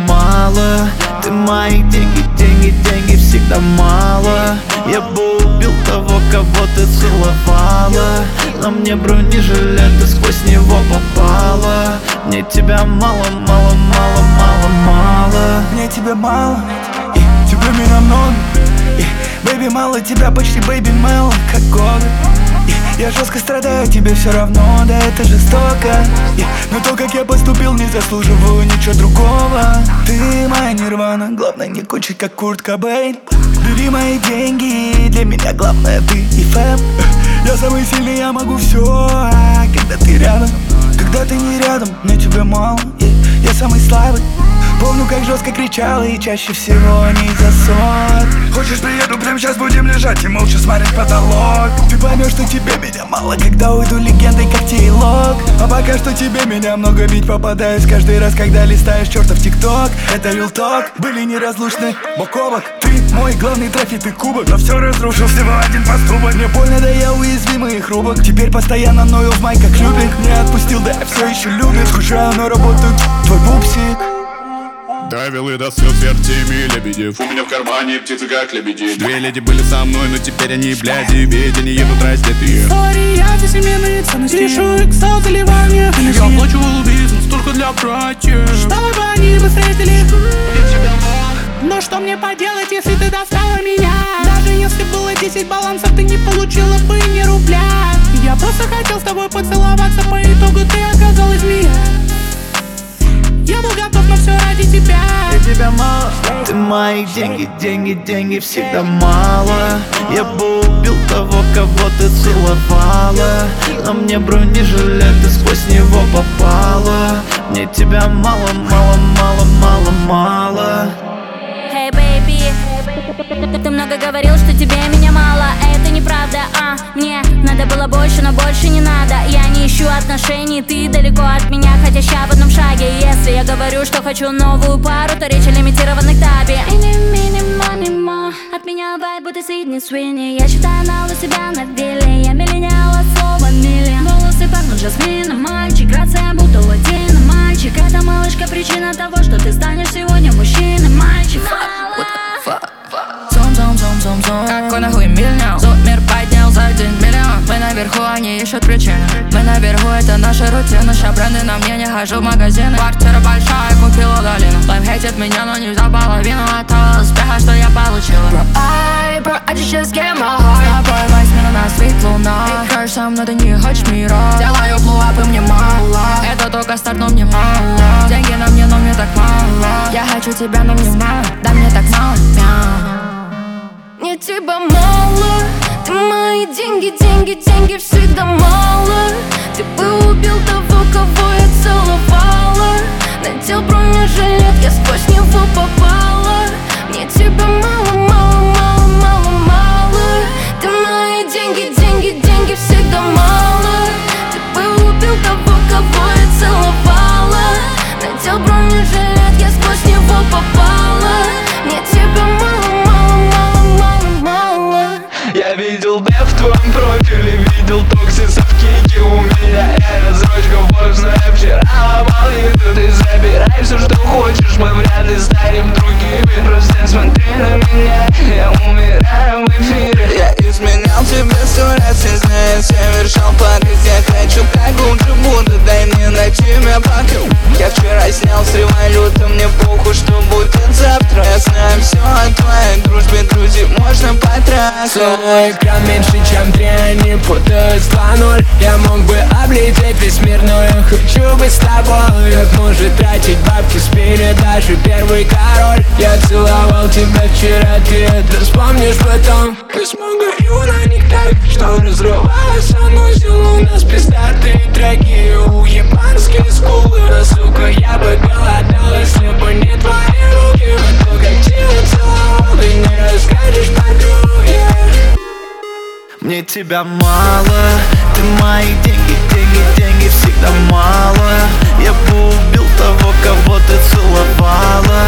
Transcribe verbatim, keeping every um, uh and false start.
мало. Ты мои деньги, деньги, деньги всегда мало. Я бы убил того, кого ты целовала. На мне бронежилет, ты сквозь него попала. Мне тебя мало, мало, мало, мало, мало. Мне тебя мало, и тебя меня много. Бэйби, мало тебя, почти бэйби мело, как годы. Я жестко страдаю, тебе все равно, да это жестоко. Но то, как я поступил, не заслуживаю ничего другого. Ты моя нирвана, главное не кончить, как Курт Кобейн. Бери мои деньги, для меня главное ты и фэм. Я самый сильный, я могу все, когда ты рядом. Когда ты не рядом, мне тебя мало, я самый слабый. Помню, как жестко кричала, и чаще всего не за ссор. Хочешь, приеду, прямо сейчас будем лежать и молча смотреть потолок. Ты поймешь, что тебе меня мало, когда уйду легендой, как Тейлок. А пока что тебе меня много, ведь попадаюсь каждый раз, когда листаешь чертов ТикТок. Это real talk, были неразлучны бок о бок. Ты мой главный трофей, ты кубок, но все разрушил всего один поступок. Мне больно, да я уязвимый и хрупок. Теперь постоянно ною в май, как любик. Не отпустил, да я все еще любит. Скучаю, но работаю, твой пупсик. Довел и до слез вертими лебедев. У меня в кармане птицы как лебеди. Две леди были со мной, но теперь они бляди. Ведь они едут раздетые. История за семейные ценности. Решу иксал заливание. Я оплачивал бизнес только для братьев, чтобы они бы встретили. Но что мне поделать, если ты достала меня? Даже если было десять балансов, ты не получила бы ни рубля. Я просто хотел с тобой поцеловаться, по итогу ты оказалась змея. Я был готов на все ради тебя. Я тебя мало, ты мои деньги, деньги, деньги всегда мало. Я бы убил того, кого ты целовала. На мне бронежилет, ты сквозь него попала. Мне тебя мало, мало, мало, мало, мало. Hey baby, ты много говорил, что тебе меня мало. Это неправда, а мне надо было больше, но больше не надо. Я не ищу отношений, ты далеко от меня, хотя ща в одном шаге. Если я говорю, что хочу новую пару, то речь о лимитированных таби. От меня вайб, будто Сидни Свинни. Я считаю нал у себя на деле. Я миллениал от слова миллион. Волосы пахнут жасмином, мальчик. Грация будто латино, мальчик. Это малышка причина того, что ты станешь сегодня мужчиной, мальчик. Какой нахуй миллион? Зуб мир поднял за один миллион. Мы наверху, они ищут причины. Мы наверху, это наша рутина. Ща бренды на мне, не хожу в магазины. Квартира большая, купила долину. Лайф хейтит меня, но не взял половину от того успеха, что я получила. Bro, I, bro, I just get my heart. Я поймай смена на свет луна. Ты кажешь сам, но ты не хочешь мира. Делаю блуап, и мне мало. Это только старт, но мне мало. Деньги на мне, но мне так мало. Я хочу тебя, но не знаю. Да мне так мало, мяу. Мне тебя мало, ты мои деньги, деньги, деньги всегда мало. Ты бы убил того, кого я целовала. Надел бронежилет, я сквозь него попала. Мне тебя мало, мало, мало, мало, мало. Ты мои деньги, деньги, деньги всегда мало. Ты бы убил того, кого я целовала. Надел бронежилет, я сквозь него попала. Мне тебя мало, мало, мало. Я видел дэп в твоем профиле, видел токсисов кейки у меня. Я разрочка вкусная, вчера ломал еду. Ты забирай все, что хочешь, мы вряд ли станем другими. Просто смотри на меня, я умираю в эфире. Я изменял тебе сто раз, не зная, совершал падать. Я хочу, как лучше буду, дай мне на тебя покрыл. Я вчера снял с революта, мне похуй, что будет завтра. Я знаю все о твоей дружбе, друзей можно потратить. Свой экран меньше, чем три, они путают с два ноль. Я мог бы облететь весь мир, но я хочу быть с тобой. Как может тратить бабки, спили даже первый король. Я целовал тебя вчера, ты это вспомнишь потом. Мы смогу на них так, что разрывалось, санузел. У нас пиздатые треки, уебанские скулы. Но, сука, я бы голодал, если бы не твои руки. Но то, как тебя целовал, ты не расскажешь подруге. Мне тебя мало, ты мои деньги, деньги, деньги всегда мало. Я бы убил того, кого ты целовала.